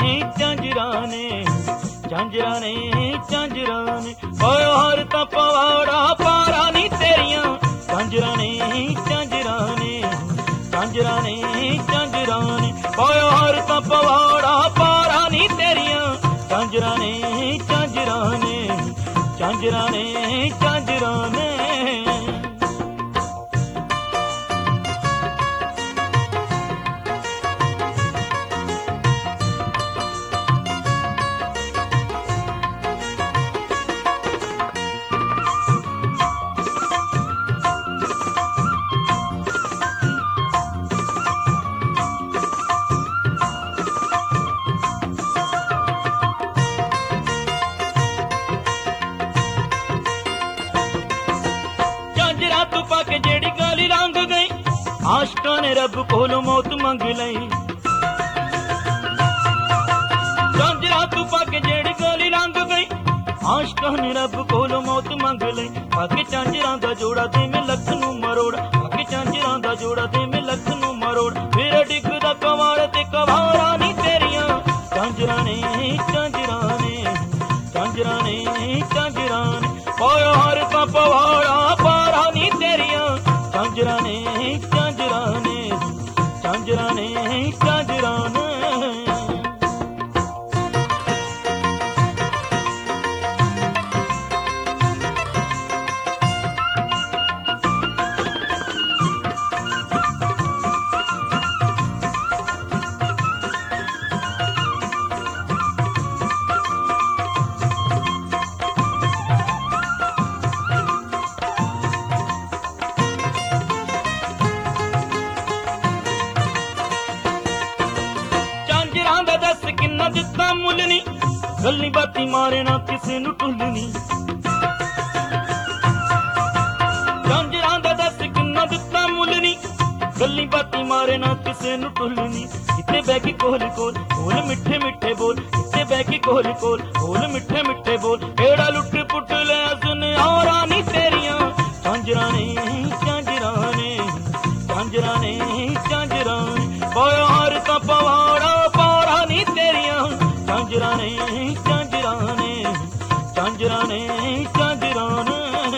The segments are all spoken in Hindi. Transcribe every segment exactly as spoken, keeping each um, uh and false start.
ਝਾਂਜਰਾਂ ਨੇ ਝਾਂਜਰਾਂ ਨੇ ਝਾਂਜਰਾਂ ਨੇ ਓਏ ਹਰ ਤਾਂ ਪਵਾੜਾ ਪਾਰਾ ਨੀ ਤੇਰੀਆਂ ਝਾਂਜਰਾਂ ਨੇ ਝਾਂਜਰਾਂ ਨੇ ਝਾਂਜਰਾਂ ਨੇ ਝਾਂਜਰਾਂ ਨੇ ਓਏ ਹਰ ਤਾਂ ਪਵਾੜਾ ਪਾਰਾ ਨੀ ਤੇਰੀਆਂ ਝਾਂਜਰਾਂ ਨੇ ਝਾਂਜਰਾਂ ਨੇ ਝਾਂਜਰਾਂ ਨੇ ਝਾਂਜਰਾਂ ਨੇ आशिकां ने रब कोलों मौत मंग लई झांजरा तू पाके जेड़ी गली लंघ गई आशिकां ने रब कोलों मौत मंग लई पाके झांजरां दा जोड़ा ते मैं लख नूं मरोड़ पाके झांजरां दा जोड़ा ते मैं लख नूं मरोड़ फिर डिगदा कवाड़ ते कवाड़ा नी तेरियां झांजरां ने झांजरां ने झांजरां ने झांजरां ने ओए हर तां पवाड़ा पारा नी तेरियां झांजरां ने झांजरां ने झांजरां ने झांजरां ने गल्ली बाती मारे ना किसे नू टुलनी झांजरां दा दस किन्ना दित्ता मुलनी गल्ली बाती मारे ना किसे नू टुलनी किते बह के कोल कोल बोल मिठे मिठे बोल किते बह के कोल कोल बोल मिठे मिठे बोल एड़ा लुट पुट ले सुन आरा नी तेरियां झांजरां ने झांजरां ने झांजरां ने झांजरां ओए हर तां पवाड़ा पारा नी तेरियां झांजरां ने झांजरां ने झांजरां ने झांजरां ने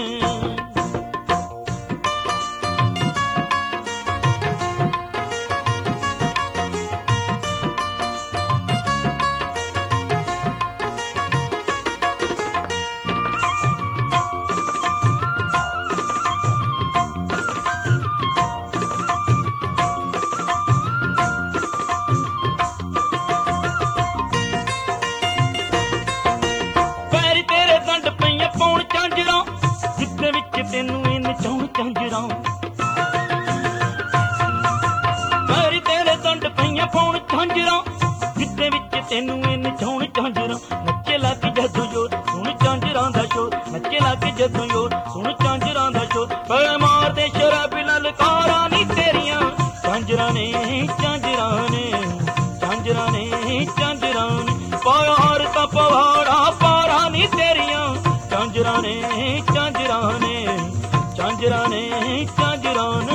तेनू इन छौण झांजरां नच्चे लग जदों जोर सुन झांजरां दा शोर नच्चे लग जदों जोर सुन झांजरां दा शोर बड़े मार दे शराबी ललकारा नी तेरियां झांजरां ने झांजरां ने झांजरां ने झांजरां ने पाया हर तां पवाड़ा पारा नी तेरियां झांजरां ने झांजरां ने झांजरां ने झांजरां ने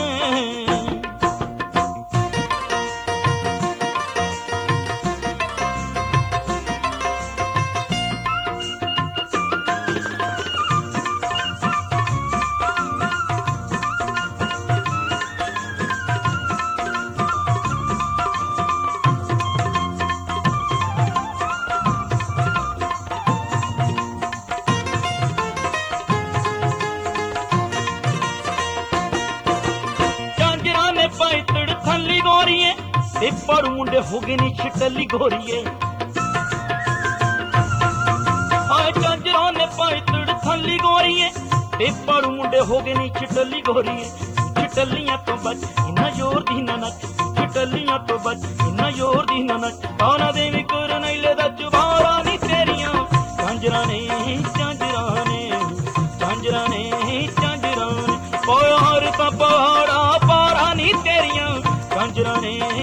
ते पर मुंडे हो गए नी छिटली गोरिए हाय झांजरां ने पाई तड़ थली गोरिए ते पर मुंडे हो गए नी छिटली गोरिए छिटलियां तो बच इन्ना जोर दी ना नच छिटलियां तो बच इन्ना जोर दी ना नच ताना देवी कर नहीं ले दा जुबारा नी तेरियां झांजरां ने झांजरां ने झांजरां ने झांजरां ने ओए हर तां पहाड़ा पारा नी तेरियां झांजरां ने